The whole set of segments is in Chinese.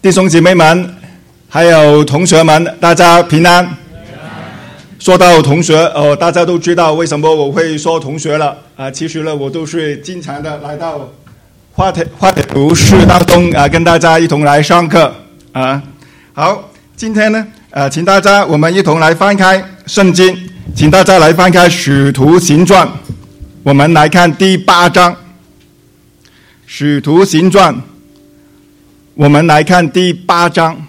弟兄姐妹们，还有同学们，大家平安。说到同学，大家都知道为什么我会说同学了其实呢，我都是经常的来到花田读室当中跟大家一同来上课好，今天呢，请大家我们一同来翻开圣经，请大家来翻开《使徒行传》，我们来看第8章，《使徒行传》。我们来看第8章。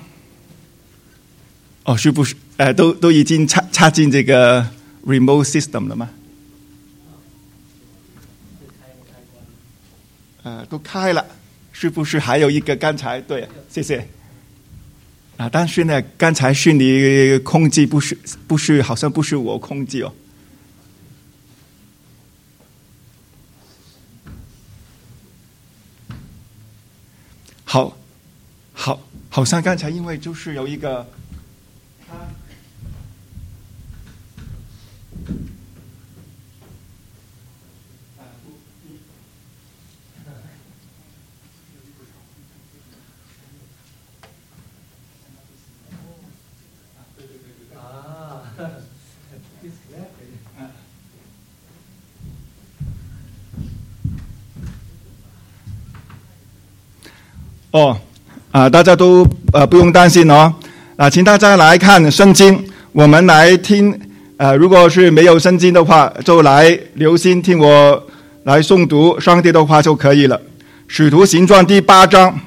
是不是都已经插进这个 remote system 了吗？都开了，是不是还有一个刚才？对，谢谢。但是呢，刚才是你控制，不是，好像不是我控制哦。好像刚才因为就是有一个大家都不用担心请大家来看圣经，我们来听如果是没有圣经的话，就来留心听我来诵读上帝的话就可以了。使徒行传第8章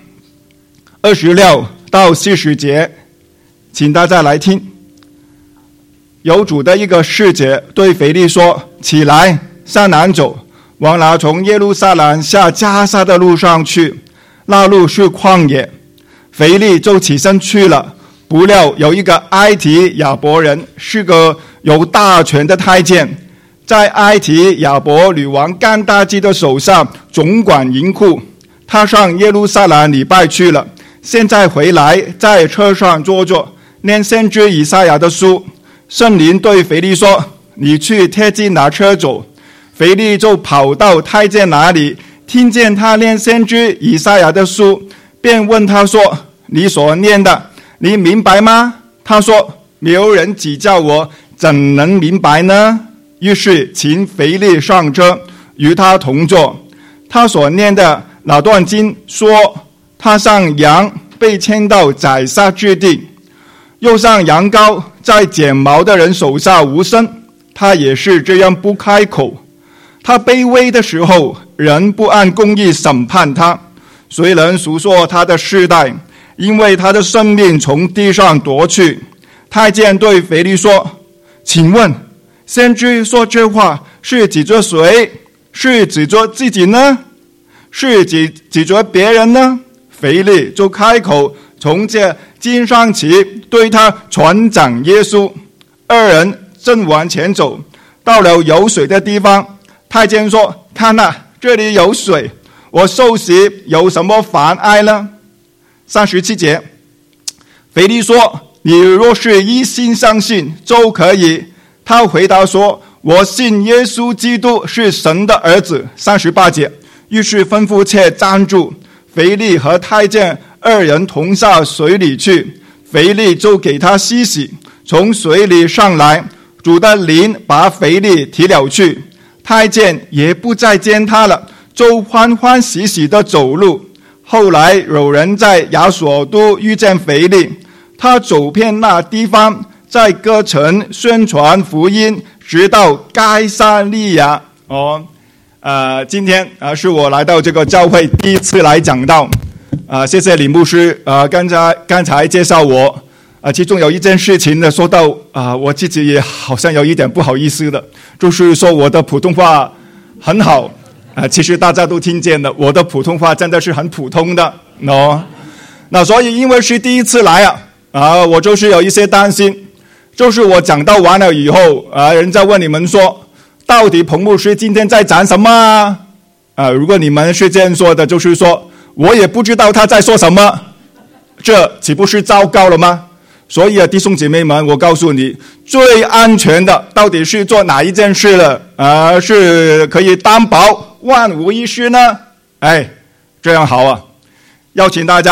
26到40节，请大家来听。有主的一个使者对腓力说：起来，向南走，往那从耶路撒冷下加撒的路上去，那路是旷野。腓力就起身去了，不料有一个埃提亚伯人，是个有大权的太监，在埃提亚伯女王干大基的手上总管银库。他上耶路撒冷礼拜去了，现在回来，在车上坐着，念先知以赛亚的书。圣灵对腓力说：你去贴近那车走。腓力就跑到太监那里，听见他念先知以赛亚的书，便问他说：你所念的，你明白吗？他说：没有人指教我，怎能明白呢？于是请腓力上车，与他同坐。他所念的那段经说，他上羊被牵到宰杀之地，又上羊羔在剪毛的人手下无声，他也是这样不开口。他卑微的时候，人不按公义审判他，谁能述说他的世代？因为他的生命从地上夺去。太监对腓力说：请问先知说这话是指着谁？是指着自己呢？是指着别人呢？腓力就开口，从这经上起，对他传讲耶稣。二人正往前走，到了有水的地方，太监说：看哪，这里有水，我受洗有什么妨碍呢？37节，腓力说：你若是一心相信就可以。他回答说：我信耶稣基督是神的儿子。38节，于是吩咐且站住，腓力和太监二人同下水里去，腓力就给他洗洗，从水里上来，主的灵把腓力提了去，太监也不再见他了，就欢欢喜喜地走路。后来有人在亚索都遇见腓力，他走遍那地方，在各城宣传福音，直到该撒利亚。今天是我来到这个教会第一次来讲道谢谢李牧师刚才介绍我其中有一件事情呢，说到我自己也好像有一点不好意思的，就是说我的普通话很好其实大家都听见了，我的普通话真的是很普通的那所以因为是第一次来我就是有一些担心，就是我讲到完了以后人家问你们说，到底彭牧师今天在讲什么如果你们是这样说的，就是说我也不知道他在说什么，这岂不是糟糕了吗？所以弟兄姐妹们，我告诉你，最安全的到底是做哪一件事了是可以担保万无一失呢？这样好邀请大家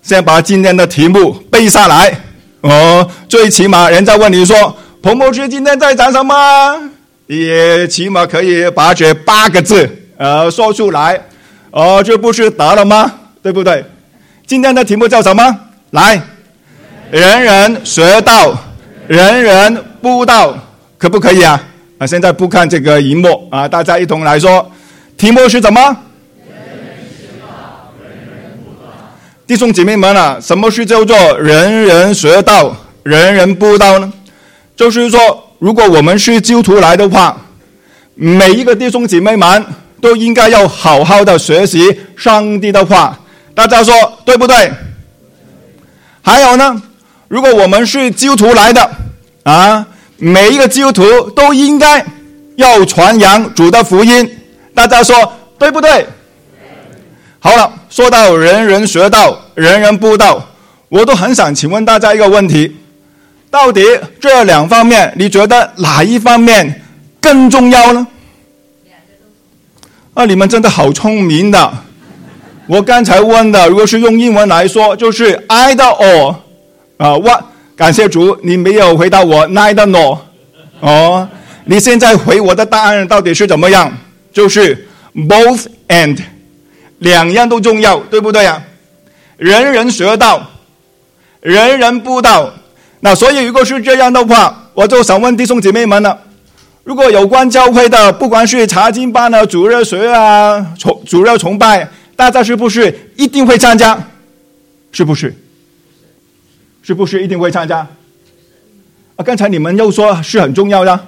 先把今天的题目背下来。最起码人家问你说彭牧师今天在讲什么，也起码可以把这8个字说出来。这不是得了吗？对不对？今天的题目叫什么？来，人人学道，人人布道，可不可以啊？现在不看这个荧幕大家一同来说，题目是什么？人人学道，人人布道。弟兄姐妹们什么是叫做人人学道，人人布道呢？就是说，如果我们是基督徒来的话，每一个弟兄姐妹们都应该要好好的学习上帝的话。大家说对不对？还有呢，如果我们是基督徒来的每一个基督徒都应该要传扬主的福音。大家说对不对？好了，说到人人学道，人人布道，我都很想请问大家一个问题，到底这2方面你觉得哪一方面更重要呢？你们真的好聪明的。我刚才问的如果是用英文来说就是 either or what， 感谢主你没有回答我 neither nor。你现在回我的答案到底是怎么样？就是 both and， 2样都重要，对不对啊？人人学道，人人布道。那所以如果是这样的话，我就想问弟兄姐妹们了，如果有关教会的，不管是查经班主日学主日崇拜，大家是不是一定会参加？是不是？是不是一定会参加？刚才你们又说是很重要的。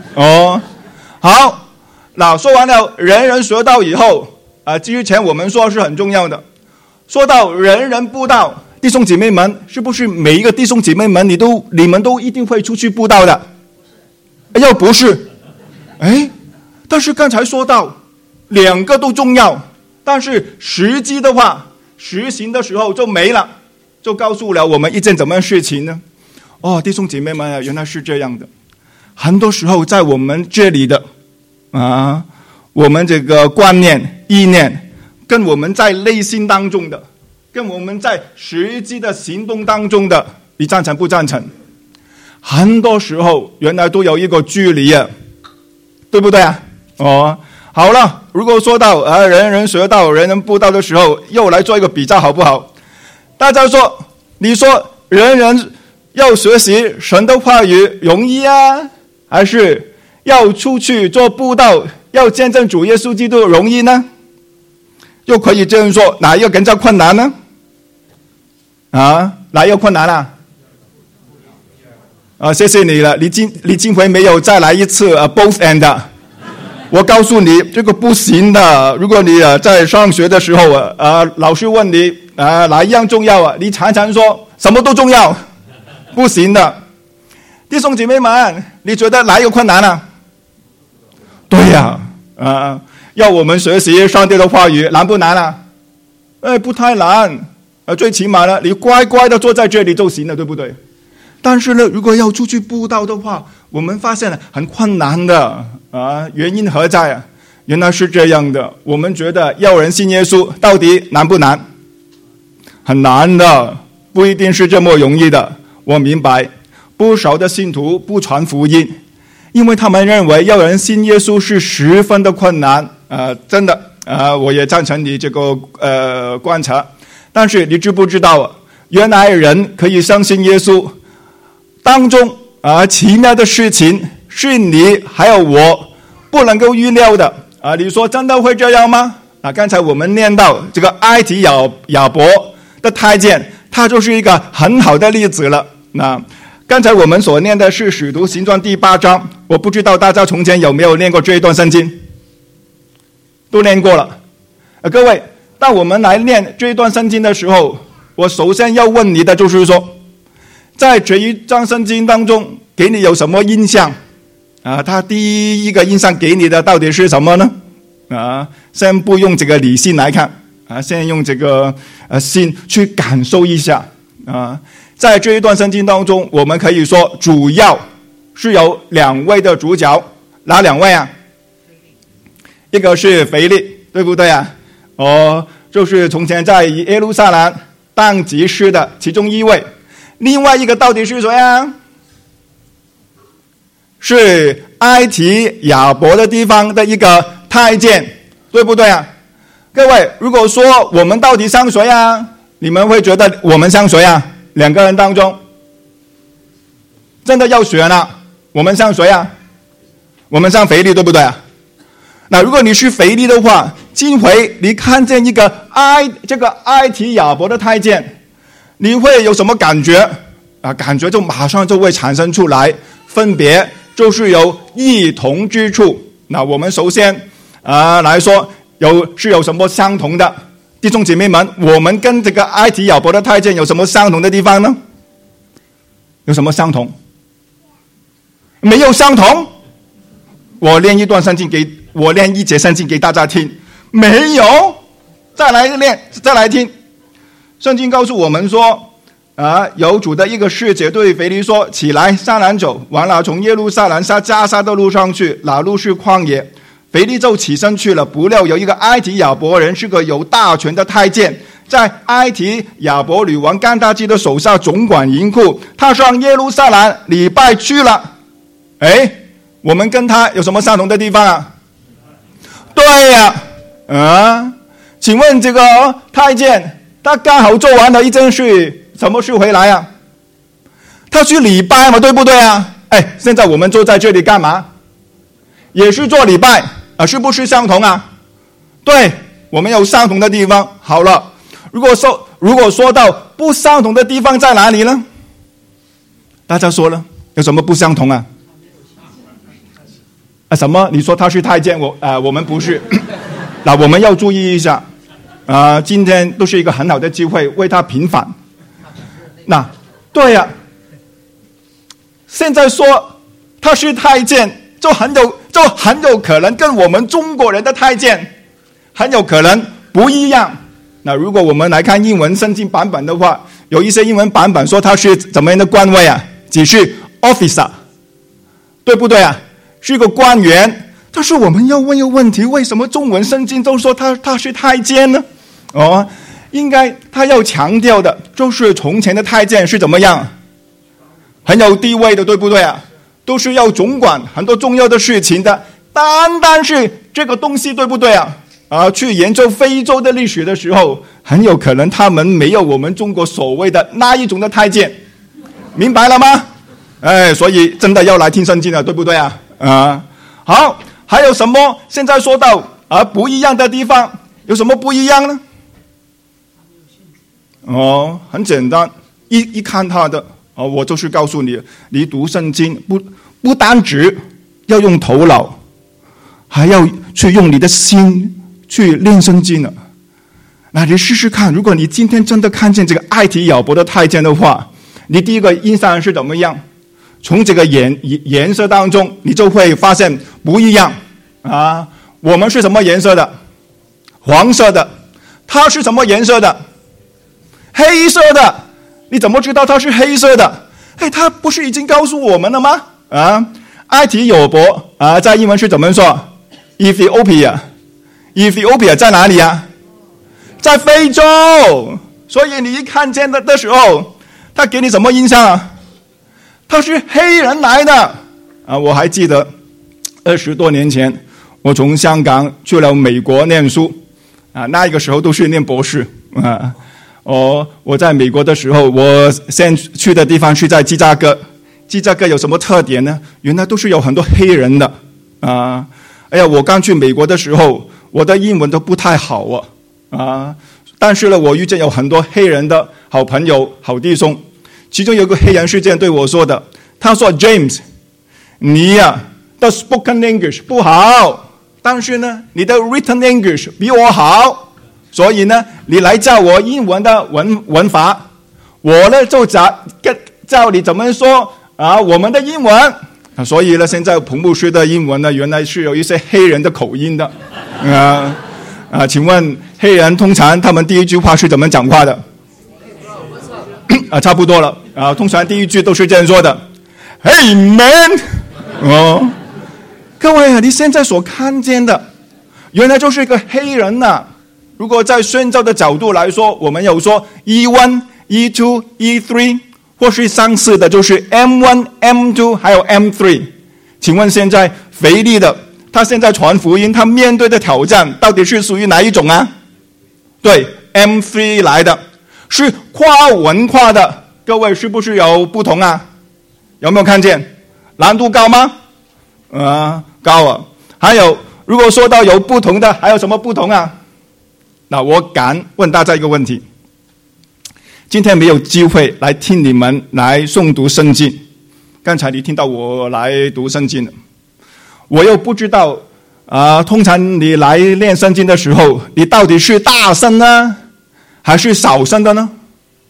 好，那说完了人人学道以后之前我们说是很重要的，说到人人布道，弟兄姐妹们，是不是每一个弟兄姐妹们你们都一定会出去布道的？又不是。但是刚才说到2个都重要，但是实际的话实行的时候就没了，就告诉了我们一件怎么样的事情呢？弟兄姐妹们原来是这样的。很多时候在我们这里的我们这个观念意念跟我们在内心当中的，跟我们在实际的行动当中的，你赞成不赞成？很多时候原来都有一个距离对不对啊？好了，如果说到人人学道，人人布道的时候，又来做一个比较好不好？大家说，你说人人要学习神的话语容易还是要出去做布道，要见证主耶稣基督容易呢？又可以这样说，哪一个更加困难呢？哪一个困难谢谢你了，你今回没有再来一次both and。我告诉你这个不行的。如果你在上学的时候老师问你哪一样重要你常常说什么都重要，不行的。弟兄姐妹们，你觉得哪有困难对呀要我们学习上帝的话语难不难不太难最起码呢你乖乖的坐在这里就行了，对不对？但是呢如果要出去布道的话，我们发现很困难的原因何在原来是这样的。我们觉得要人信耶稣到底难不难？很难的，不一定是这么容易的。我明白不少的信徒不传福音，因为他们认为要人信耶稣是十分的困难真的我也赞成你这个观察。但是你知不知道原来人可以相信耶稣当中奇妙的事情是你还有我不能够预料的你说真的会这样吗？刚才我们念到这个埃及亚伯的太监，他就是一个很好的例子了。刚才我们所念的是使徒行传第8章，我不知道大家从前有没有念过这一段圣经？都念过了各位，当我们来念这一段圣经的时候，我首先要问你的就是说，在这一章圣经当中给你有什么印象他第一个印象给你的到底是什么呢？先不用这个理性来看先用这个心去感受一下在这一段圣经当中，我们可以说主要是有2位的主角。哪2位一个是腓力，对不对就是从前在耶路撒冷当祭司的其中一位。另外一个到底是谁啊？是埃及亚伯的地方的一个太监，对不对啊？各位，如果说我们到底像谁啊？你们会觉得我们像谁啊？两个人当中真的要选了，我们像谁啊？我们像腓力，对不对啊？那如果你是腓力的话，今回你看见一个这个埃及亚伯的太监，你会有什么感觉啊？感觉就马上就会产生出来，分别就是有异同之处。那我们首先来说有什么相同的？弟兄姐妹们，我们跟这个埃及亚伯的太监有什么相同的地方呢？有什么相同？没有相同。我练一节圣经给大家听，没有，再来听。圣经告诉我们说有主的一个使者对腓力说，起来上南走，完了从耶路撒冷下加沙的路上去，那路是旷野。腓力就起身去了，不料有一个埃及亚伯人，是个有大权的太监，在埃及亚伯女王甘达基的手下总管银库，他上耶路撒冷礼拜去了。我们跟他有什么相同的地方啊？对呀，请问这个太监他刚好做完了一件事，什么事回来啊？他去礼拜嘛，对不对啊？现在我们坐在这里干嘛？也是做礼拜是不是相同啊？对，我们有相同的地方。好了，如果说到不相同的地方在哪里呢？大家说了，有什么不相同啊？什么？你说他是太监，我们不是。那我们要注意一下今天都是一个很好的机会为他平反。那对呀，现在说他是太监，就很有可能跟我们中国人的太监很有可能不一样。那如果我们来看英文圣经版本的话，有一些英文版本说他是怎么样的官位啊？只是 officer， 对不对啊？是一个官员。但是我们要问一个问题，为什么中文圣经都说他是太监呢？应该他要强调的就是从前的太监是怎么样，很有地位的，对不对啊？都是要总管很多重要的事情的。单是这个东西，对不对啊？去研究非洲的历史的时候，很有可能他们没有我们中国所谓的那一种的太监，明白了吗？所以真的要来听圣经了，对不对啊？好，还有什么？现在说到不一样的地方，有什么不一样呢？很简单，一看他的我就是告诉你，你读圣经不单只要用头脑，还要去用你的心去练圣经了。那你试试看，如果你今天真的看见这个埃及亚伯的太监的话，你第一个印象是怎么样？从这个颜色当中，你就会发现不一样我们是什么颜色的？黄色的。他是什么颜色的？黑色的。你怎么知道他是黑色的？他不是已经告诉我们了吗？埃及亚伯在英文是怎么说？ Ethiopia 在哪里啊？在非洲。所以你一看见的时候，他给你什么印象啊？他是黑人来的我还记得20多年前，我从香港去了美国念书那个时候都是念博士我在美国的时候，我先去的地方是在芝加哥。芝加哥有什么特点呢？原来都是有很多黑人的我刚去美国的时候，我的英文都不太好但是呢，我遇见有很多黑人的好朋友、好弟兄。其中有个黑人是这样对我说的，他说 James， 你的 spoken English 不好，但是呢你的 written English 比我好，所以呢你来教我英文的文法，我呢就教你怎么说我们的英文所以呢现在彭牧师的英文呢原来是有一些黑人的口音的请问黑人通常他们第一句话是怎么讲话的？差不多了通常第一句都是这样说的 Hey man 各位你现在所看见的原来就是一个黑人如果在宣教的角度来说，我们有说 E1、E2、E3， 或是相似的就是 M1、M2 还有 M3。 请问现在腓力的他现在传福音，他面对的挑战到底是属于哪一种啊？对， M3 来的，是跨文化的。各位是不是有不同啊？有没有看见？难度高吗？高啊。还有如果说到有不同的，还有什么不同啊？那我敢问大家一个问题，今天没有机会来听你们来诵读圣经，刚才你听到我来读圣经了，我又不知道通常你来练圣经的时候，你到底是大声呢还是小声的呢？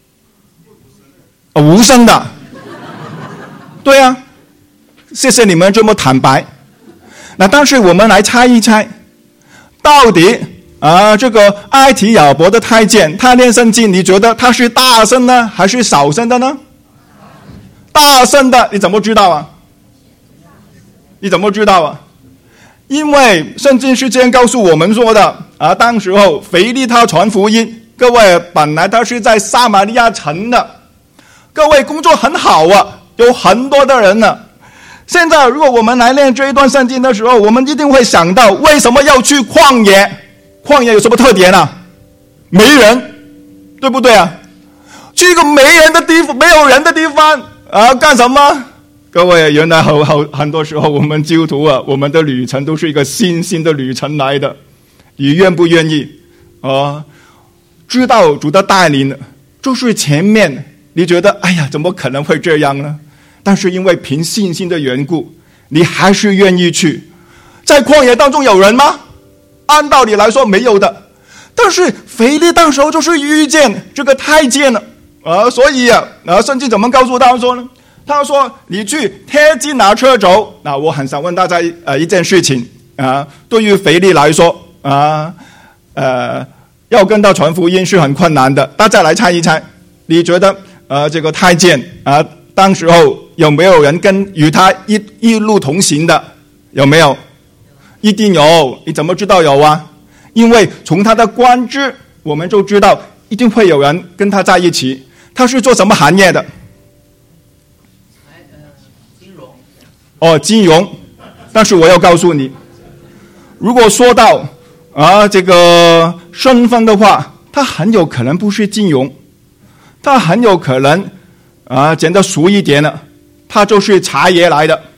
无声的。对啊，谢谢你们这么坦白。那但是我们来猜一猜，到底这个埃提亚伯的太监他念圣经，你觉得他是大声呢还是小声的呢？大声的。你怎么知道啊？因为圣经是这样告诉我们说的当时候腓力他传福音，各位本来他是在撒玛利亚城的，各位工作很好啊，有很多的人呢。现在如果我们来练这一段圣经的时候，我们一定会想到为什么要去旷野？旷野有什么特点啊？没人，对不对啊？去一个没人的地方，没有人的地方干什么？各位，原来很多时候我们基督徒我们的旅程都是一个信心的旅程来的。你愿不愿意知道主的带领，就是前面你觉得哎呀怎么可能会这样呢？但是因为凭信心的缘故，你还是愿意去。在旷野当中有人吗？按道理来说没有的。但是腓力当时候就是遇见这个太监了所以圣经怎么告诉他说呢？他说你去贴近拿车走。那我很想问大家一件事情对于腓力来说要跟他传福音是很困难的。大家来猜一猜，你觉得这个太监当时候有没有人与他一路同行的？有没有？一定有。你怎么知道有啊？因为从他的官职我们就知道一定会有人跟他在一起。他是做什么行业的？金融。金融。但是我要告诉你，如果说到这个身份的话，他很有可能不是金融，他很有可能讲得俗一点了，他就是财爷来的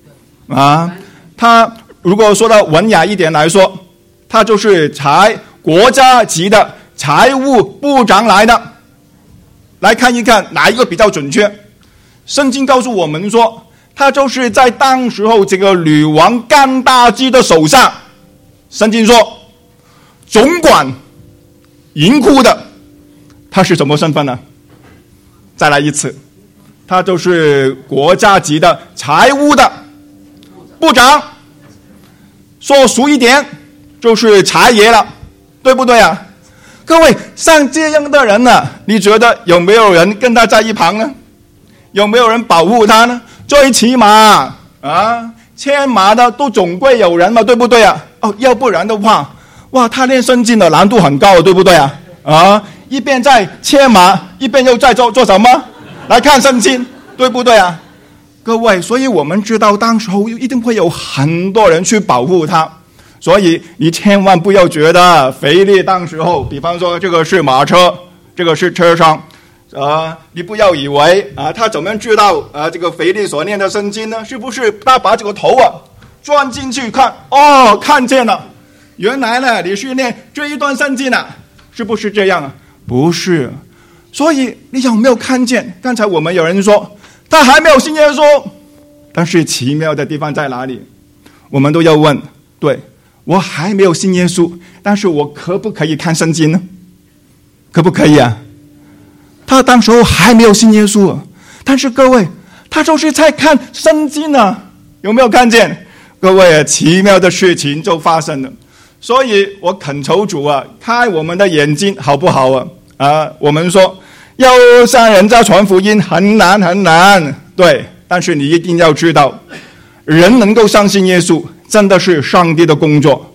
他如果说到文雅一点来说，他就是国家级的财务部长来的。来看一看哪一个比较准确。圣经告诉我们说，他就是在当时候这个女王甘大基的手下。圣经说总管银库的，他是什么身份呢？再来一次，他就是国家级的财务的部长，说俗一点就是财爷了，对不对啊？各位，像这样的人呢，你觉得有没有人跟他在一旁呢？有没有人保护他呢？最起码牵马的都总归有人嘛，对不对啊？要不然的话，哇，他练圣经的难度很高，对不对啊？一边在牵马，一边又在做什么？来看圣经，对不对啊？各位，所以我们知道当时候一定会有很多人去保护他。所以你千万不要觉得腓力当时候，比方说这个是马车，这个是车商你不要以为他怎么知道这个腓力所念的圣经呢？是不是他把这个头钻进去看？看见了，原来呢你是念这一段圣经是不是这样啊？不是。所以你有没有看见？刚才我们有人说他还没有信耶稣，但是奇妙的地方在哪里？我们都要问，对，我还没有信耶稣，但是我可不可以看圣经呢？可不可以啊？他当时候还没有信耶稣但是各位，他就是在看圣经有没有看见？各位，奇妙的事情就发生了。所以我恳求主开我们的眼睛，好不好我们说要向人家传福音很难很难，对，但是你一定要知道，人能够相信耶稣真的是上帝的工作，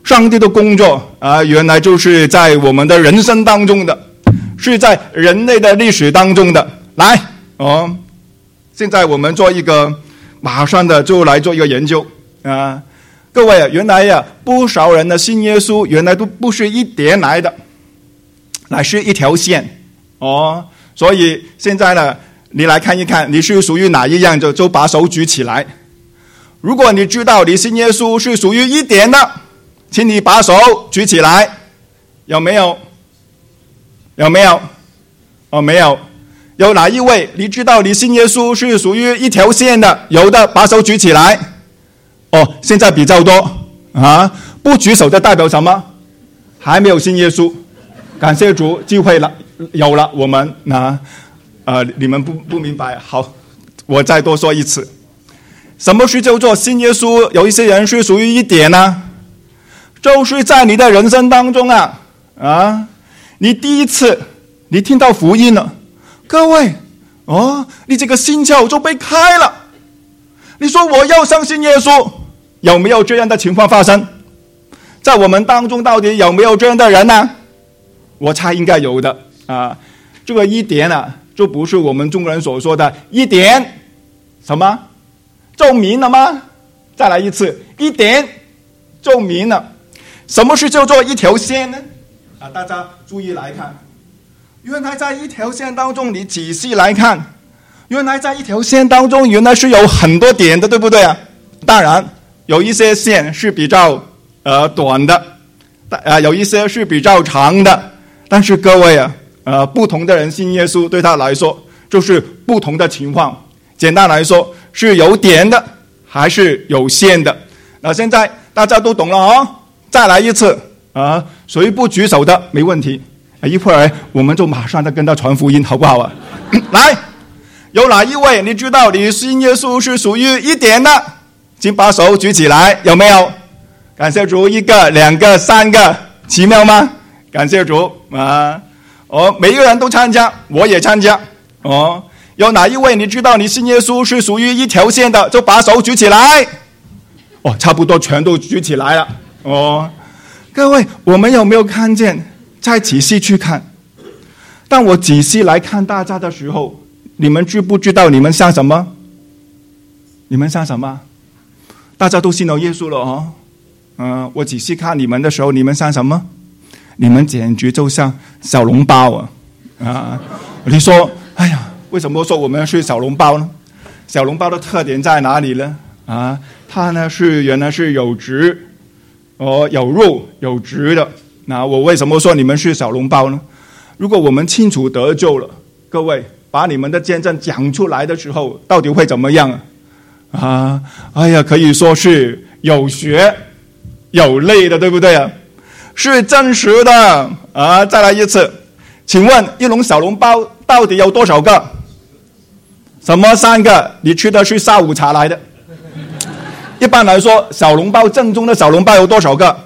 上帝的工作原来就是在我们的人生当中的，是在人类的历史当中的。来现在我们做一个马上的就来做一个研究各位原来不少人的信耶稣原来都不是一点来的，乃是一条线所以现在呢，你来看一看你是属于哪一样，就把手举起来。如果你知道你信耶稣是属于一点的，请你把手举起来。有没有？有没有？没有。有哪一位你知道你信耶稣是属于一条线的？有的把手举起来。现在比较多不举手的代表什么？还没有信耶稣。感谢主，机会了，有了。我们你们不明白，好，我再多说一次。什么是叫做信耶稣？有一些人是属于一点呢，就是在你的人生当中你第一次你听到福音了，各位你这个心窍就被开了，你说我要相信耶稣。有没有这样的情况发生？在我们当中到底有没有这样的人呢？我猜应该有的这个一点就不是我们中国人所说的一点什么就明了吗？再来一次，一点就明了。什么是叫做一条线呢？大家注意来看，原来在一条线当中，你仔细来看，原来在一条线当中原来是有很多点的，对不对当然有一些线是比较短的有一些是比较长的，但是各位不同的人信耶稣对他来说就是不同的情况。简单来说，是有点的还是有线的。现在大家都懂了再来一次谁不举手的没问题，一会儿我们就马上再跟他传福音，好不好来，有哪一位你知道你信耶稣是属于一点的？请把手举起来。有没有？感谢主，一个、两个、三个，奇妙吗？感谢主每一个人都参加，我也参加有哪一位你知道你信耶稣是属于一条线的？就把手举起来。差不多全都举起来了各位，我们有没有看见？再仔细去看，当我仔细来看大家的时候，你们知不知道你们像什么？你们像什么？大家都信了耶稣了我仔细看你们的时候，你们像什么？你们简直就像小笼包你说哎呀，为什么说我们是小笼包呢？小笼包的特点在哪里呢它呢原来是有汁有肉有汁的。那我为什么说你们是小笼包呢？如果我们清楚得救了，各位把你们的见证讲出来的时候，到底会怎么样哎呀，可以说是有血有泪的，对不对是真实的再来一次，请问一笼小笼包到底有多少个？什么3个？你吃的是下午茶来的。一般来说，小笼包正宗的小笼包有多少个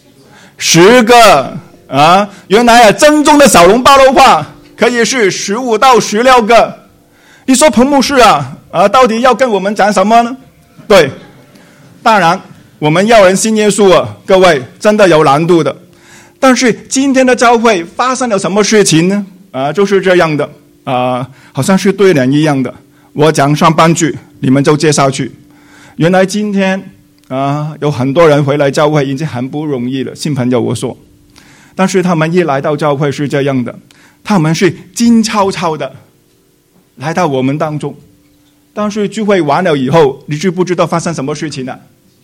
？10个原来正宗的小笼包的话可以是15到16个。你说彭牧师到底要跟我们讲什么呢？对，当然我们要人信耶稣各位真的有难度的。但是今天的教会发生了什么事情呢？就是这样的好像是对联一样的，我讲上半句你们就接下去。原来今天有很多人回来教会已经很不容易了，新朋友我说，但是他们一来到教会是这样的，他们是静悄悄的来到我们当中，但是聚会完了以后，你知不知道发生什么事情呢？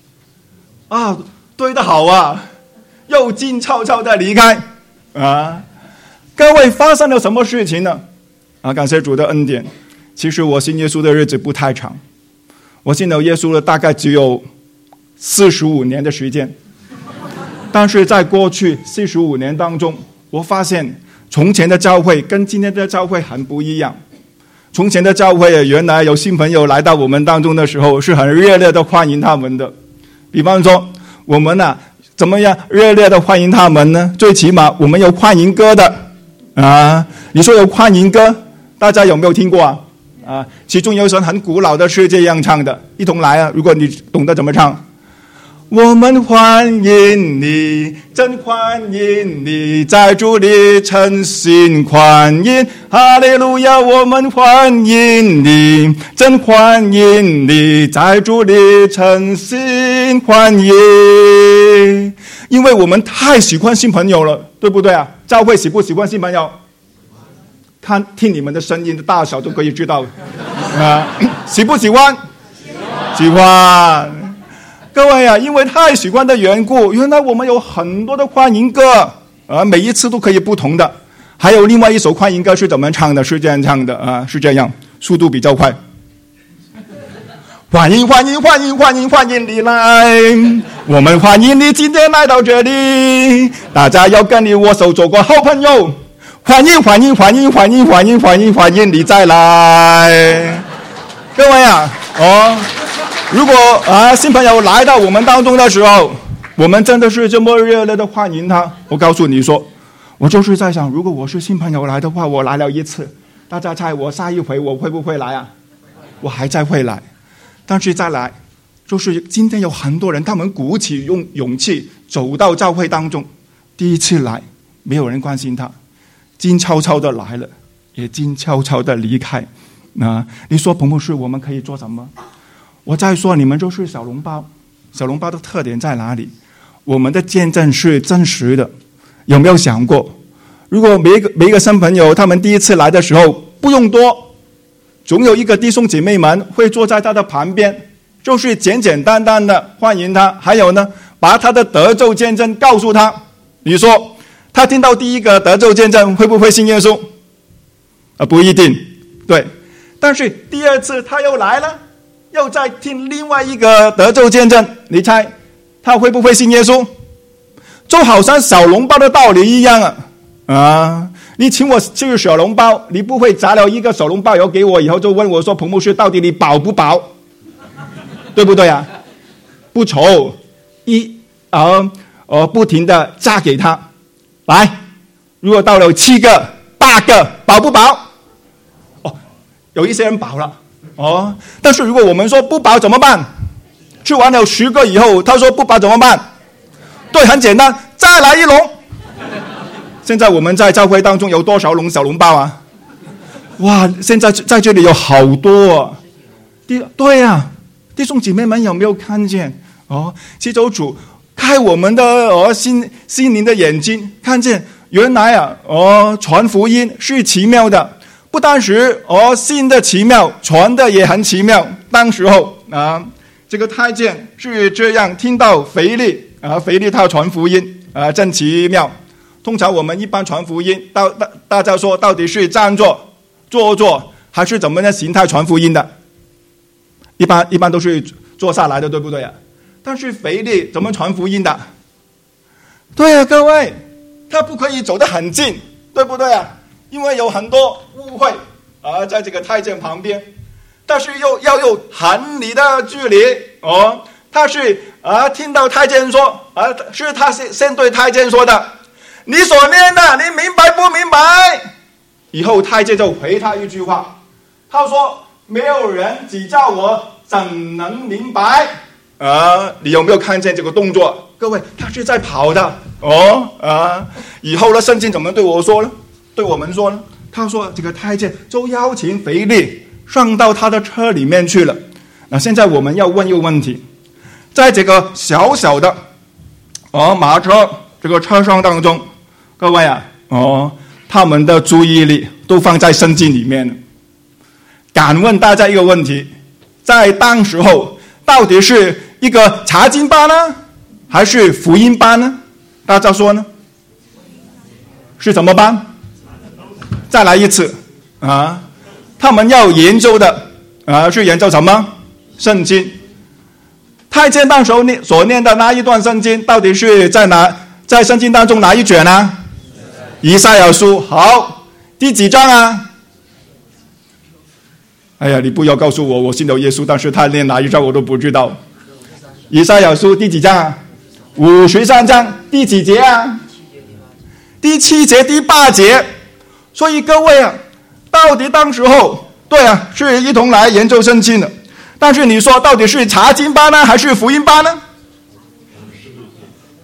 对得好又静悄悄的离开各位发生了什么事情呢？感谢主的恩典。其实我信耶稣的日子不太长，我信了耶稣了大概只有45年的时间，但是在过去45年当中，我发现从前的教会跟今天的教会很不一样。从前的教会原来有新朋友来到我们当中的时候是很热烈的欢迎他们的，比方说我们怎么样热烈的欢迎他们呢？最起码我们有欢迎歌的你说有欢迎歌，大家有没有听过其中有一首很古老的是这样唱的，一同来如果你懂得怎么唱。 我们欢迎你，真欢迎你，在主里诚心欢迎。哈利路亚，我们欢迎你，真欢迎你，在主里诚心欢迎。因为我们太喜欢新朋友了，对不对啊？教会喜不喜欢新朋友？听你们的声音的大小都可以知道喜不喜欢？喜欢。各位啊，因为太喜欢的缘故，原来我们有很多的欢迎歌每一次都可以不同的。还有另外一首欢迎歌是怎么唱的？是这样唱的是这样，速度比较快。欢迎欢迎欢迎欢迎欢迎你来，我们欢迎你今天来到这里，大家要跟你握手做个好朋友。欢迎欢迎欢迎欢迎欢迎欢迎欢迎你再来。各位啊如果新朋友来到我们当中的时候，我们真的是这么热烈的欢迎他。我告诉你说，我就是在想，如果我是新朋友来的话，我来了一次，大家猜我下一回我会不会来啊？我还在会来，但是再来就是今天有很多人，他们鼓起勇气走到教会当中，第一次来没有人关心他，静悄悄的来了，也静悄悄的离开。你说彭牧师我们可以做什么？我再说，你们就是小笼包。小笼包的特点在哪里？我们的见证是真实的。有没有想过，如果每一个新朋友他们第一次来的时候不用多，总有一个弟兄姐妹们会坐在他的旁边，就是简简单单的欢迎他。还有呢，把他的得救见证告诉他。你说他听到第一个得救见证会不会信耶稣？不一定，对。但是第二次他又来了，又再听另外一个得救见证，你猜他会不会信耶稣？就好像小笼包的道理一样你请我吃小笼包，你不会炸了一个小笼包以后给我，以后就问我说彭牧师到底你饱不饱？对不对啊？不愁，不停的炸给他来。如果到了7个8个，饱不饱？有一些人饱了但是如果我们说不饱怎么办？吃完了10个以后，他说不饱怎么办？对，很简单，再来1笼。现在我们在教会当中有多少笼小笼包啊？哇，现在在这里有好多对啊，弟兄姐妹们有没有看见祈求主开我们的心灵的眼睛，看见原来传福音是奇妙的。不单是信的奇妙，传的也很奇妙。当时候这个太监是这样听到腓力他传福音真奇妙。通常我们一般传福音大家说到底是站坐坐还是怎么样形态传福音的？一般都是坐下来的，对不对啊？但是腓力怎么传福音的？对啊，各位，他不可以走得很近，对不对啊？因为有很多误会在这个太监旁边，但是又要有很离的距离他是听到太监说是他先对太监说的，你所念的你明白不明白？以后太监就回他一句话，他说没有人指教我怎能明白？你有没有看见这个动作？各位，他是在跑的以后呢，圣经怎么对我说呢？对我们说呢，他说这个太监就邀请腓力上到他的车里面去了。现在我们要问一个问题，在这个小小的马车这个车厢当中，各位他们的注意力都放在圣经里面了。敢问大家一个问题，在当时候到底是一个查经班呢，还是福音班呢？大家说呢？是什么班？再来一次他们要研究的是研究什么？圣经。太监当时候所念的那一段圣经到底是在圣经当中哪一卷呢？以赛亚书。好，第几章啊？哎呀，你不要告诉我信了耶稣，但是他念哪一章我都不知道。以赛亚书第几章啊？53章第几节啊？第7节第8节。所以各位到底当时候对是一同来研究圣经的，但是你说到底是查经班呢，还是福音班呢？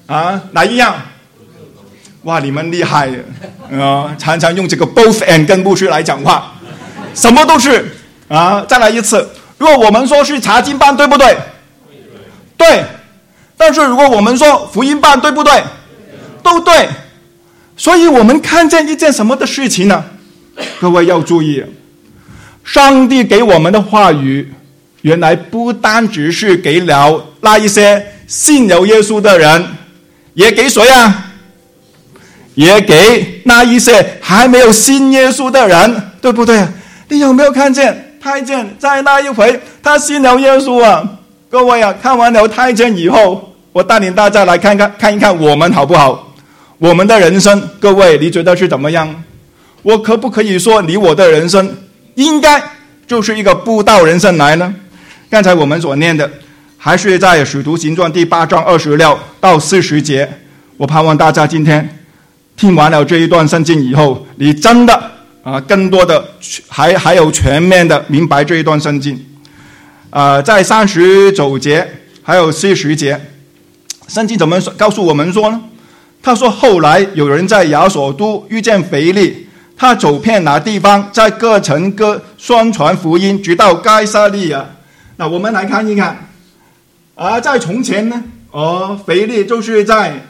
哪一样？哇，你们厉害常常用这个 both and 跟牧师来讲话，什么都是再来一次。如果我们说是查经班，对不对？对。但是如果我们说福音班，对不对？都对。所以我们看见一件什么的事情呢？各位要注意，上帝给我们的话语原来不单只是给了那一些信有耶稣的人，也给谁啊？也给那一些还没有信耶稣的人，对不对？你有没有看见太监在那一回他信了耶稣啊？各位看完了太监以后，我带领大家来看一看我们好不好？我们的人生，各位你觉得是怎么样？我可不可以说你我的人生应该就是一个布道人生来呢？刚才我们所念的还是在使徒行传第8章26到40节。我盼望大家今天听完了这一段圣经以后，你真的更多的还有全面的明白这一段圣经。在39节还有40节，圣经怎么告诉我们说呢？他说后来有人在亚索都遇见腓利，他走遍那地方，在各城各宣传福音，直到该撒利亚。那我们来看一看在从前呢腓利就是在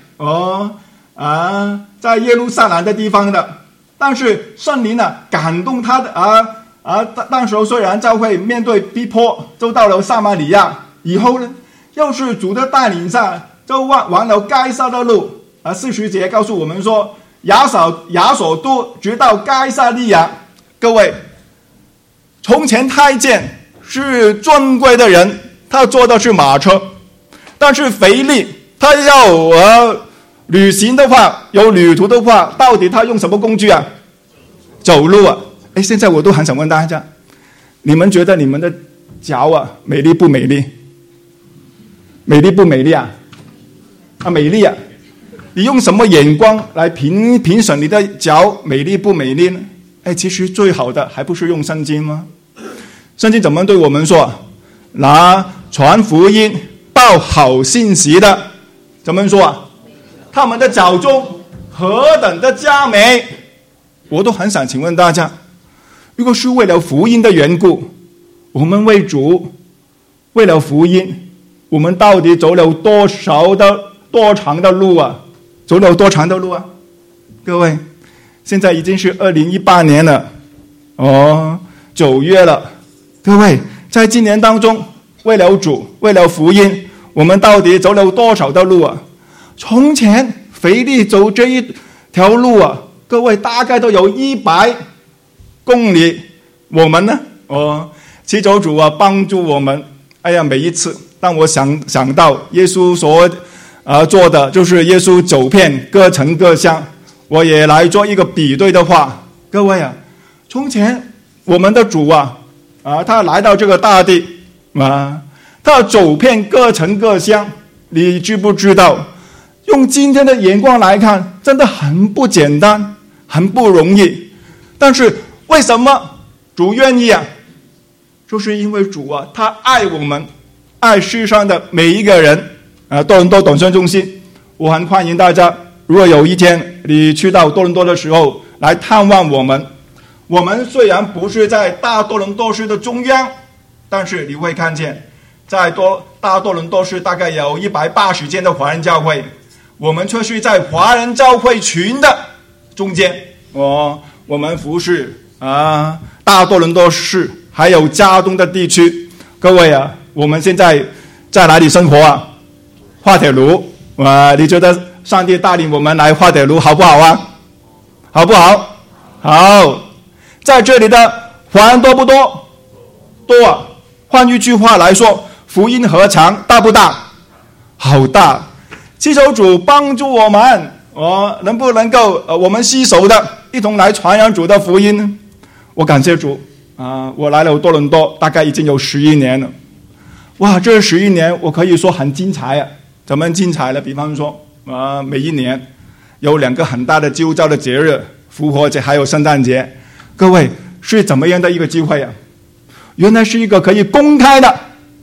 在耶路撒冷的地方的，但是圣灵感动他的当时虽然教会面对逼迫，就到了撒玛利亚，以后呢又是主的带领下就往了该撒的路。40节告诉我们说亚索都直到该撒利亚。各位，从前太监是尊贵的人，他坐的是马车，但是腓利他要旅行的话，有旅途的话，到底他用什么工具啊？走路啊。现在我都很想问大家，你们觉得你们的脚美丽不美丽？美丽不美丽啊？美丽啊。你用什么眼光来评审你的脚美丽不美丽呢？其实最好的还不是用圣经吗？圣经怎么对我们说？拿传福音报好信息的怎么说他们的脚中何等的佳美。我都很想请问大家，如果是为了福音的缘故，我们为主为了福音，我们到底走了多长的路啊？走了多长的路啊？各位，现在已经是2018年了9月了。各位，在今年当中，为了主为了福音，我们到底走了多少的路啊？从前腓利走这一条路各位大概都有100公里。我们呢祈求主帮助我们。每一次当我想到耶稣所做的，就是耶稣走遍各城各乡，我也来做一个比对的话，各位从前我们的主他来到这个大地他走遍各城各乡，你知不知道用今天的眼光来看，真的很不简单，很不容易。但是为什么主愿意就是因为主他爱我们，爱世上的每一个人。多伦多短宣中心，我很欢迎大家，如果有一天你去到多伦多的时候来探望我们。我们虽然不是在大多伦多市的中央，但是你会看见在大多伦多市大概有180间的华人教会，我们却是在华人教会群的中间。我们服侍大多伦多市还有加东的地区。各位我们现在在哪里生活滑铁卢你觉得上帝带领我们来滑铁卢好不好好不好？好。在这里的华人多不多？多换一句话来说，福音何尝大不大？好大。祈求主帮助我们能不能够我们携手的一同来传扬主的福音呢？我感谢主我来了多伦多大概已经有11年了。哇，这11年我可以说很精彩怎么精彩呢？比方说每一年有2个很大的基督教的节日，复活节还有圣诞节。各位，是怎么样的一个机会原来是一个可以公开的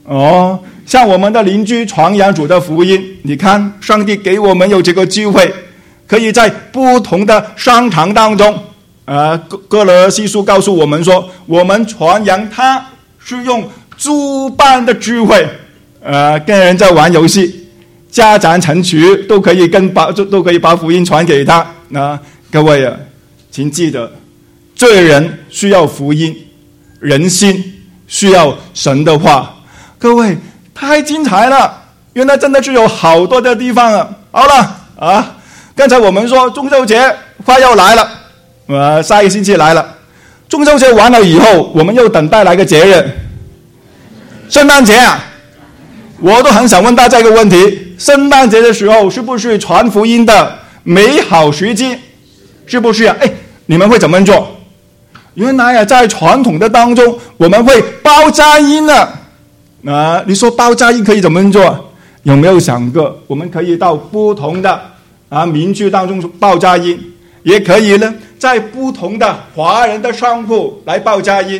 向我们的邻居传扬主的福音。你看，上帝给我们有这个机会，可以在不同的商场当中，哥罗西书告诉我们说，我们传扬他是用诸般的智慧，跟人在玩游戏，家长成群都可以把福音传给他。各位啊，请记得，罪人需要福音，人心需要神的话。各位，太精彩了，原来真的是有好多的地方啊。好了刚才我们说中秋节快要来了，下一个星期来了。中秋节完了以后，我们又等待来个节日，圣诞节啊。我都很想问大家一个问题，圣诞节的时候是不是传福音的美好时机？是不是啊？你们会怎么做？原来在传统的当中，我们会包佳音你说包佳音可以怎么做？有没有想过，我们可以到不同的民居当中包佳音，也可以呢在不同的华人的商铺来包佳音。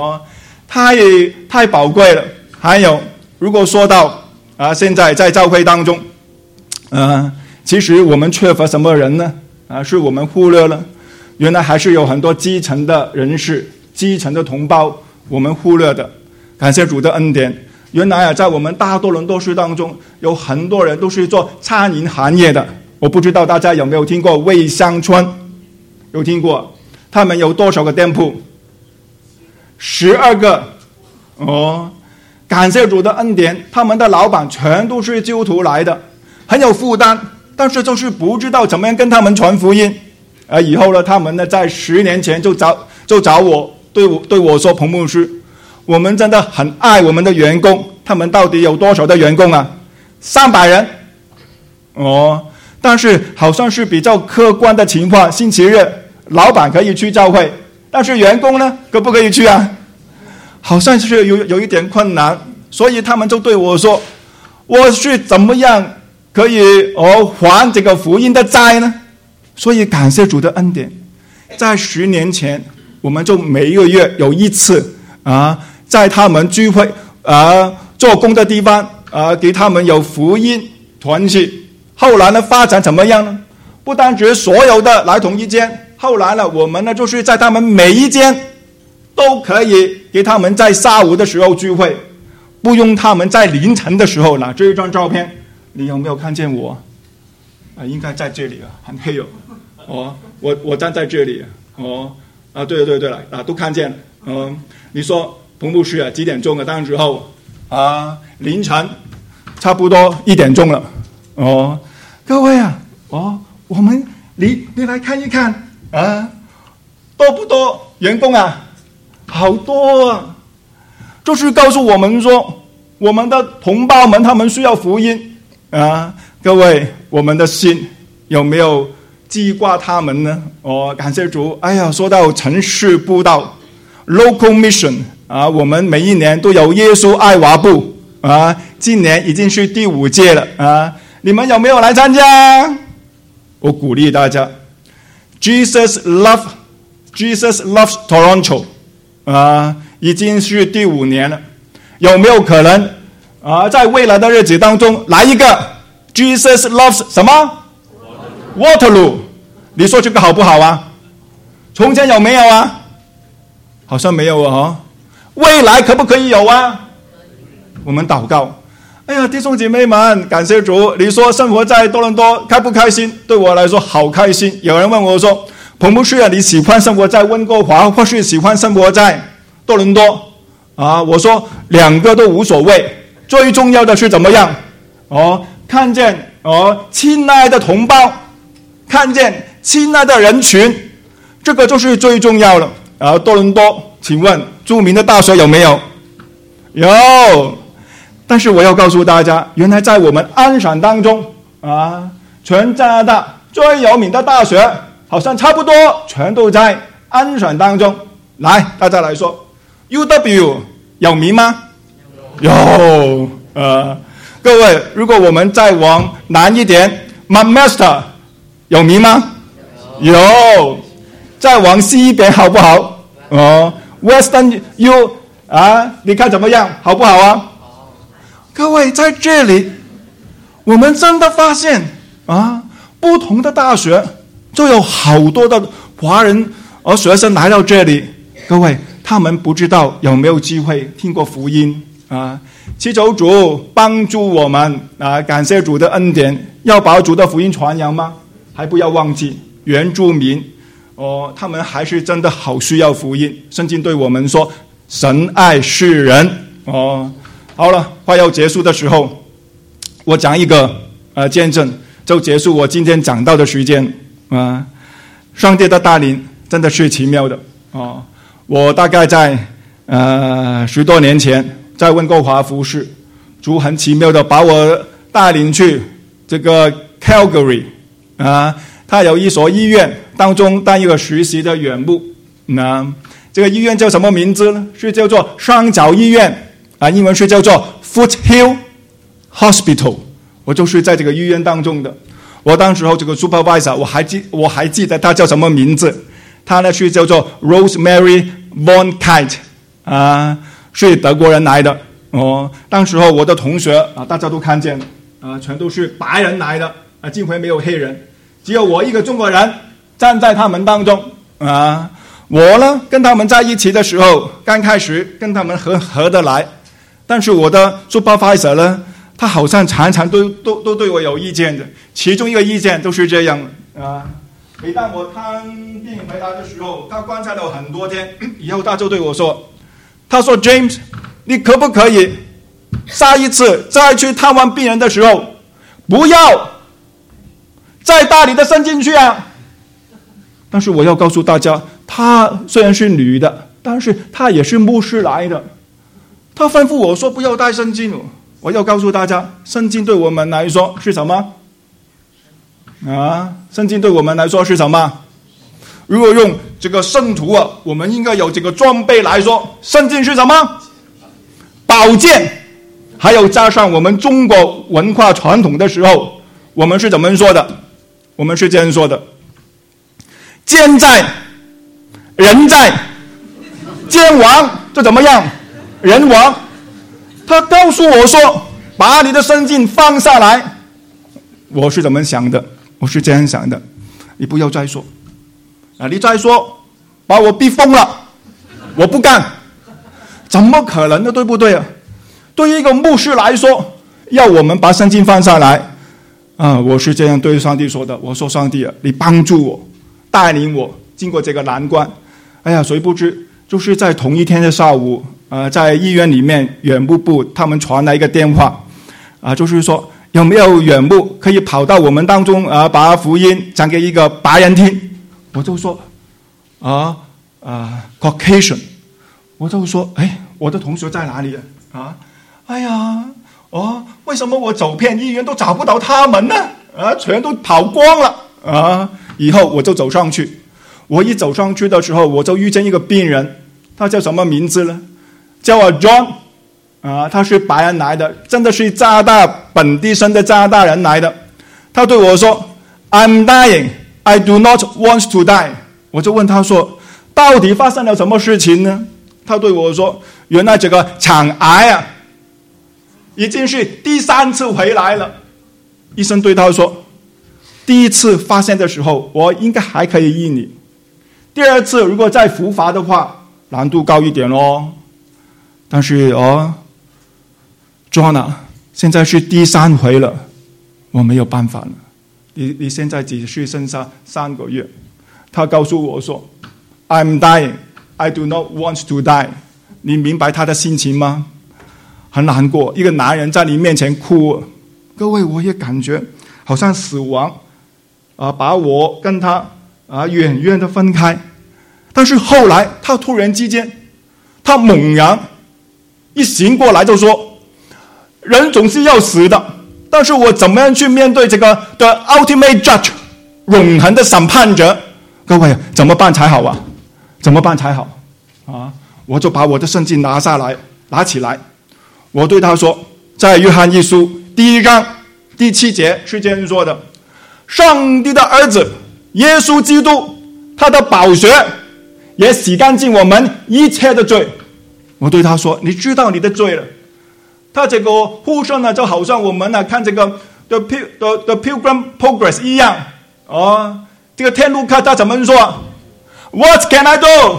太宝贵了。还有，如果说到现在在教会当中，其实我们缺乏什么人呢？是我们忽略了，原来还是有很多基层的人士、基层的同胞我们忽略的。感谢主的恩典，原来在我们大多伦多市当中有很多人都是做餐饮行业的。我不知道大家有没有听过味乡村？有听过？他们有多少个店铺？12个。感谢主的恩典，他们的老板全都是基督徒来的，很有负担，但是就是不知道怎么样跟他们传福音。以后呢，他们呢在10年前就找我，对我说，彭牧师，我们真的很爱我们的员工。他们到底有多少的员工啊？300人。但是好像是比较客观的情况，星期日老板可以去教会，但是员工呢可不可以去啊？好像是有一点困难。所以他们就对我说，我是怎么样可以还这个福音的债呢？所以感谢主的恩典，在10年前我们就每一个月有一次在他们聚会做工的地方给他们有福音团契。后来呢发展怎么样呢？不单只所有的来同一间，后来呢我们呢就是在他们每一间都可以给他们在下午的时候聚会，不用他们在凌晨的时候拿这一张照片。你有没有看见我？应该在这里很黑我站在这里对了都看见了。你说彭牧师几点钟当时候凌晨差不多1点钟了。各位我们你来看一看多不多员工好多就是告诉我们说，我们的同胞们他们需要福音各位，我们的心有没有记挂他们呢？感谢主。说到城市布道 local mission 我们每一年都有耶稣爱华部今年已经是第5届了你们有没有来参加？我鼓励大家 Jesus loves Toronto 已经是第5年了。有没有可能在未来的日子当中来一个 Jesus loves 什么 Waterloo？ 你说这个好不好啊？从前有没有好像没有未来可不可以有我们祷告。弟兄姐妹们，感谢主。你说生活在多伦多开不开心？对我来说好开心。有人问我说，彭牧师你喜欢生活在温哥华或是喜欢生活在多伦多我说2个都无所谓，最重要的是怎么样看见亲爱的同胞，看见亲爱的人群，这个就是最重要了多伦多请问著名的大学有没有？有。但是我要告诉大家，原来在我们安省当中全加拿大最有名的大学好像差不多全都在安省当中。来，大家来说 UW 有名吗？有。各位，如果我们再往南一点 McMaster 有名吗？有。再往西一边好不好？Western U 你看怎么样？好不好各位，在这里我们真的发现不同的大学就有好多的华人学生来到这里。各位，他们不知道有没有机会听过福音祈求主帮助我们感谢主的恩典，要把主的福音传扬吗？还不要忘记原住民他们还是真的好需要福音。圣经对我们说神爱世人好了，快要结束的时候，我讲一个见证就结束我今天讲到的时间上帝的带领真的是奇妙的我大概在10多年前在温哥华服侍，主很奇妙的把我带领去这个 Calgary 他有一所医院当中当一个实习的员牧这个医院叫什么名字呢？是叫做双脚医院英文是叫做 Foothill Hospital。 我就是在这个医院当中的。我当时候这个 supervisor 我还记得他叫什么名字，他呢是叫做 Rosemary von Kite 是德国人来的当时候我的同学大家都看见了全都是白人来的几乎没有黑人，只有我一个中国人站在他们当中我呢跟他们在一起的时候，刚开始跟他们合得来，但是我的 supervisor 呢，他好像常常都对我有意见的。其中一个意见都是这样每当我探病回来的时候，他观察了很多天以后，他就对我说，他说 James 你可不可以下一次再去探望病人的时候，不要再带你的圣经去但是我要告诉大家，她虽然是女的，但是她也是牧师来的。她吩咐我说不要带圣经。我要告诉大家，圣经对我们来说是什么圣经对我们来说是什么？如果用这个圣徒我们应该有这个装备来说，圣经是什么？宝剑。还有加上我们中国文化传统的时候，我们是怎么说的？我们是这样说的，剑在人在，剑亡就怎么样？人亡。他告诉我说把你的圣经放下来。我是怎么想的？我是这样想的，你不要再说你再说把我逼疯了，我不干。怎么可能呢？对不对对于一个牧师来说，要我们把圣经放下来我是这样对上帝说的。我说上帝你帮助我，带领我经过这个难关。谁不知就是在同一天的下午在医院里面远牧部他们传来一个电话就是说有没有远牧可以跑到我们当中把福音讲给一个白人听。我就说Caucasian。 我就说我的同学在哪里为什么我走遍医院都找不到他们呢全都跑光了以后我就走上去。我一走上去的时候，我就遇见一个病人，他叫什么名字呢？叫我 John 他是白人来的，真的是加拿大本地生的加拿大人来的。他对我说 I'm dying, I do not want to die。 我就问他说到底发生了什么事情呢？他对我说原来这个肠癌已经是第3次回来了。医生对他说第1次发现的时候我应该还可以医你，第2次如果再复发的话难度高一点但是John 现在是第3回了，我没有办法了，你现在只是剩下3个月。他告诉我说 I'm dying, I do not want to die。 你明白他的心情吗？很难过，一个男人在你面前哭。各位，我也感觉好像死亡把我跟他远远的分开。但是后来他突然之间他猛然一醒过来就说人总是要死的，但是我怎么样去面对这个 The Ultimate Judge 永恒的审判者？各位怎么办才好怎么办才好我就把我的圣经拿起来，我对他说，在约翰一书第1章第7节是这样说的，上帝的儿子耶稣基督，他的宝血也洗干净我们一切的罪。我对他说，你知道你的罪了， 他这个呼声呢，就好像我们看这个 The Pilgrim Progress 一样。这个天路客他怎么说 ？What can I do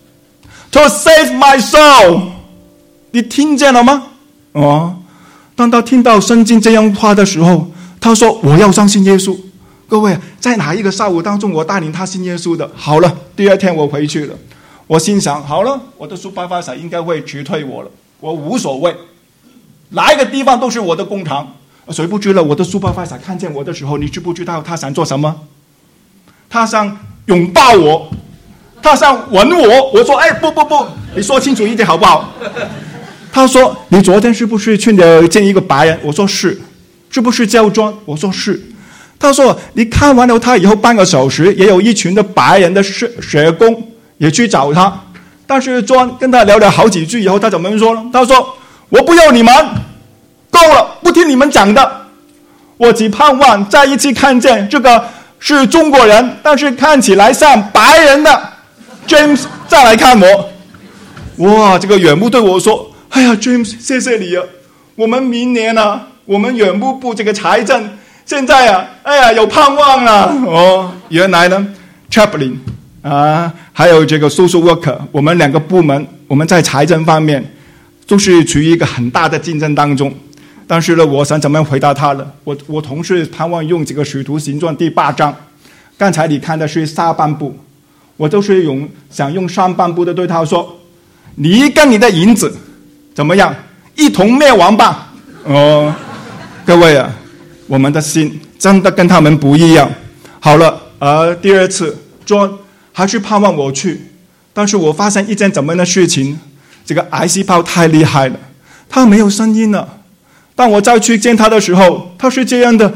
to save my soul？ 你听见了吗？当他听到圣经这样话的时候，他说我要相信耶稣。各位，在哪一个下午当中我带领他信耶稣的？好了，第二天我回去了，我心想好了，我的 supervisor 应该会辞退我了，我无所谓，哪一个地方都是我的工厂。谁不知道我的 supervisor 看见我的时候，你知不知道他想做什么？他想拥抱我，他想吻我。我说不，你说清楚一点好不好？他说你昨天是不是去见一个白人？我说是。是不是叫John？我说是。他说你看完了他以后半个小时，也有一群的白人的社工也去找他，但是John跟他聊了好几句以后，他怎么说呢？他说我不要你们，够了，不听你们讲的，我只盼望再一次看见这个是中国人但是看起来像白人的 James 再来看我。哇，这个远部对我说，哎呀 James 谢谢你啊，我们明年啊，我们远部这个财政现在啊，哎呀有盼望了。原来呢 Chaplain 还有这个 Social Worker， 我们两个部门我们在财政方面都是处于一个很大的竞争当中。但是呢，我想怎么样回答他了？我同事盼望用这个使徒行传第8章，刚才你看的是下半部，我都是想用上半部的对他说，你跟你的银子怎么样一同灭亡吧。各位啊，我们的心真的跟他们不一样。好了，第二次 John 还是盼望我去，但是我发现一件怎么样的事情，这个癌细胞太厉害了，他没有声音了。当我再去见他的时候，他是这样的，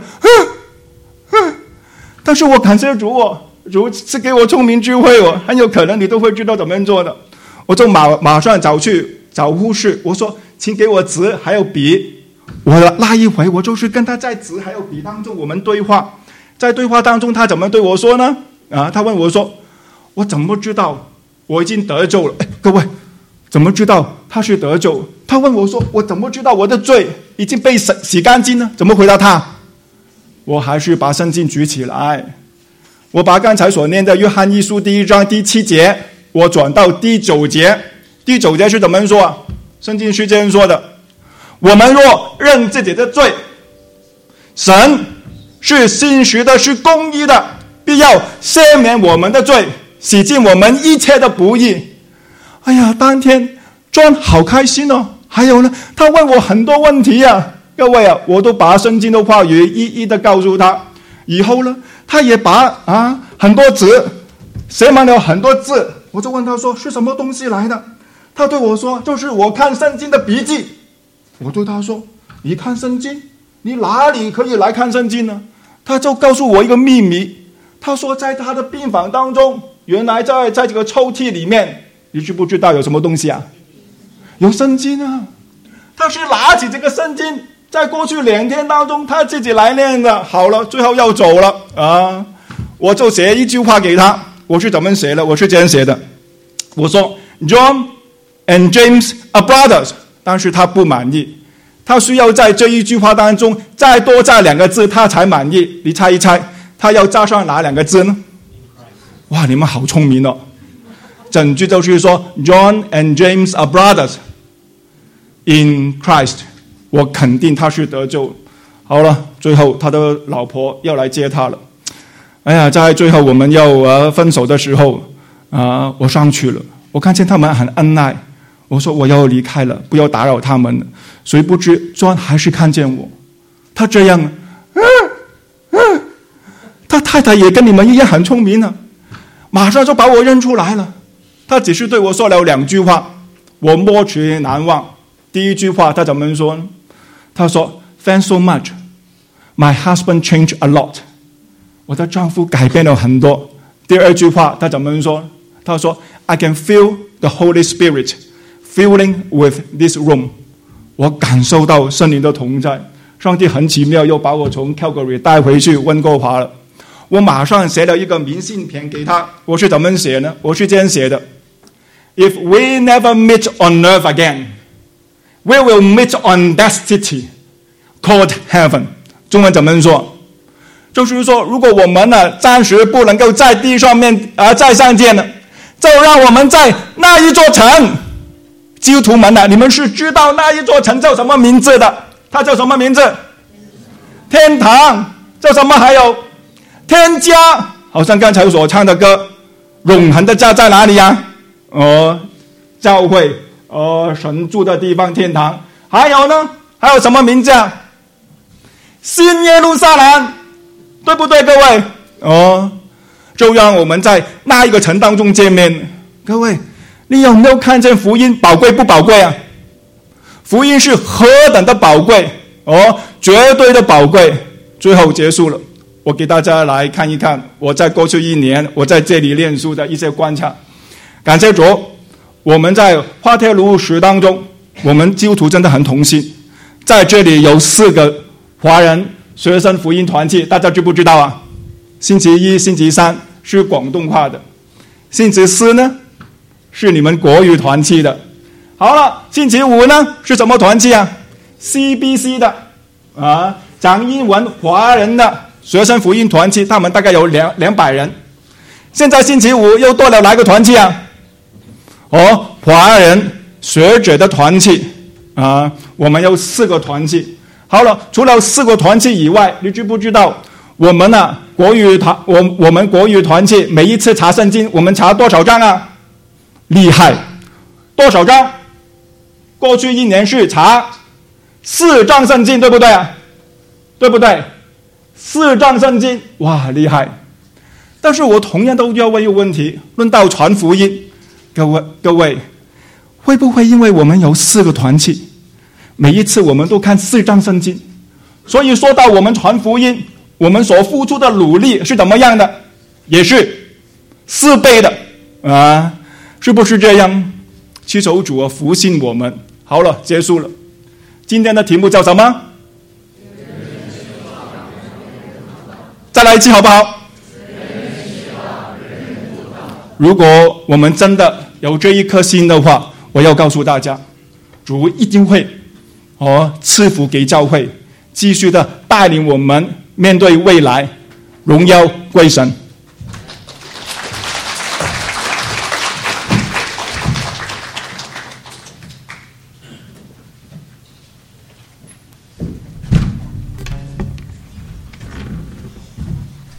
但是我感谢主主是给我聪明智慧，很有可能你都会知道怎么样做的。我就马上找护士，我说请给我纸还有笔。我那一回我就是跟他在纸还有笔当中我们对话，在对话当中他怎么对我说呢？他问我说，我怎么知道我已经得救了？各位怎么知道他是得救？他问我说，我怎么知道我的罪已经被洗干净呢？怎么回答他？我还是把圣经举起来，我把刚才所念的约翰一书第1章第7节，我转到第9节。第9节是怎么说？圣经是这样说的，我们若认自己的罪，神是信实的，是公义的，必要赦免我们的罪，洗净我们一切的不义。哎呀，当天John好开心哦。还有呢，他问我很多问题啊，各位啊，我都把圣经的话语一一的告诉他。以后呢，他也把很多纸写满了很多字，我就问他说是什么东西来的？他对我说，就是我看圣经的笔记。我对他说，你看圣经？你哪里可以来看圣经呢？他就告诉我一个秘密，他说在他的病房当中，原来在这个抽屉里面，你知不知道有什么东西啊？有圣经啊。他是拿起这个圣经，在过去2天当中他自己来念的。好了，最后要走了我就写一句话给他。我是怎么写的？我是这样写的，我说 John and James are brothers， 但是他不满意，他需要在这一句话当中再多加2个字他才满意。你猜一猜他要加上哪2个字呢？哇，你们好聪明哦。整句就是说 John and James are brothers in Christ， 我肯定他是得救。好了，最后他的老婆要来接他了。哎呀，在最后我们要分手的时候我上去了，我看见他们很恩爱，我说我要离开了，不要打扰他们了。谁不知John还是看见我，他这样他太太也跟你们一样很聪明了，马上就把我认出来了。他只是对我说了2句话，我默许难忘。第一句话他怎么说呢？他说 Thanks so much, my husband changed a lot， 我的丈夫改变了很多。第二句话他怎么说？他说 I can feel the Holy Spirit filling with this room， 我感受到圣灵的同在。上帝很奇妙，又把我从 Calgary 带回去温哥华了。我马上写了一个明信片给他。我是怎么写呢？我是这样写的， If we never meet on earth again, We will meet on that city called heaven. 中文怎么说？就是说，如果我们呢暂时不能够在地上面再相见了，就让我们在那一座城。基督徒们呢，你们是知道那一座城叫什么名字的？它叫什么名字？天堂。叫什么？还有天家，好像刚才所唱的歌，永恒的家在哪里呀？教会，神住的地方，天堂。还有呢？还有什么名字啊？新耶路撒冷，对不对，各位？就让我们在那一个城当中见面。各位，你有没有看见福音宝贵不宝贵啊？福音是何等的宝贵，绝对的宝贵。最后结束了，我给大家来看一看我在过去1年我在这里念书的一些观察。感谢主，我们在花铁路史当中，我们基督徒真的很同心。在这里有4个华人学生福音团契，大家知不知道啊？星期1、星期3是广东话的，星期4呢是你们国语团契的。好了，星期5呢是什么团契啊？ CBC 的讲英文华人的学生福音团契，他们大概有200人。现在星期5又多了哪个团契啊？华人学者的团契我们有4个团契。好了，除了4个团契以外，你知不知道我们我们国语团契每一次查圣经，我们查多少章啊？厉害，多少章？过去1年是查4章圣经，对不对啊？对不对？4章圣经，哇，厉害！但是我同样都要问一个问题，论到传福音，各位，会不会因为我们有4个团契，每一次我们都看4章圣经，所以说到我们传福音，我们所付出的努力是怎么样的？也是4倍的是不是这样？祈求主福信我们。好了，结束了。今天的题目叫什么？再来一次好不好？如果我们真的有这一颗心的话，我要告诉大家，主一定会赐福给教会，继续的带领我们面对未来，荣耀归神。